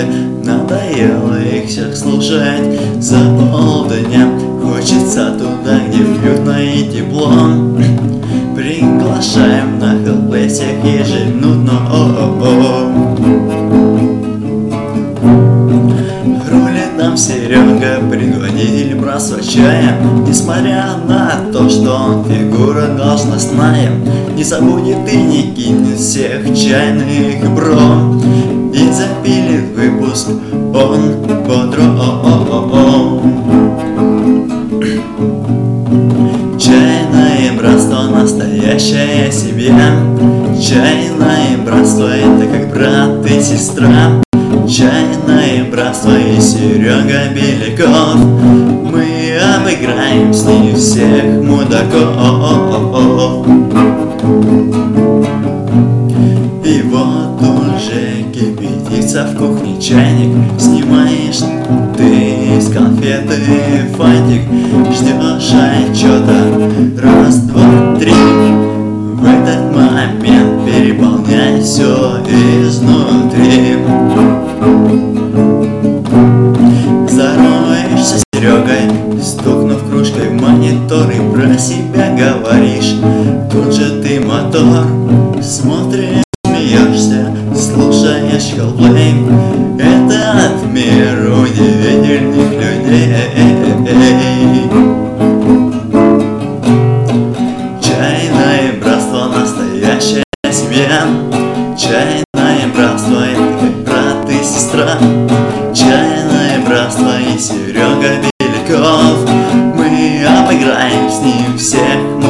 тебе надоело их всех слушать. За полдня хочется туда, где уютно и тепло. Приглашаем на хелплей всех ежеминутно. Рулит нам Серега, предводитель братства чая. Несмотря на то, что он фигура должностная, не забудет и не кинет всех чайных бро. И запилит выпуск он бодро. Чайное братство настоящее себе. Чайное братство — это как брат и сестра. Чайное братство и Серега Беляков. Мы обыграем с ним всех мудаков. И вот уже кипятится в кухне чайник. Снимаешь ты из конфеты фантик. Ждешь отчета. Раз, два, три. В этот момент переполняй все изнутри. Здороваешься с Серегой, стукнув кружкой в монитор, и про себя говоришь. Тут же ты мотор. Смотришь, смеешься, слушаешь Hellplay. Этот мир удивительных людей. Чайное братство настоящее семья. Чайное братство — это как брат и сестра. Чайное братство и Серега Беляков. Мы обыграем с ним всех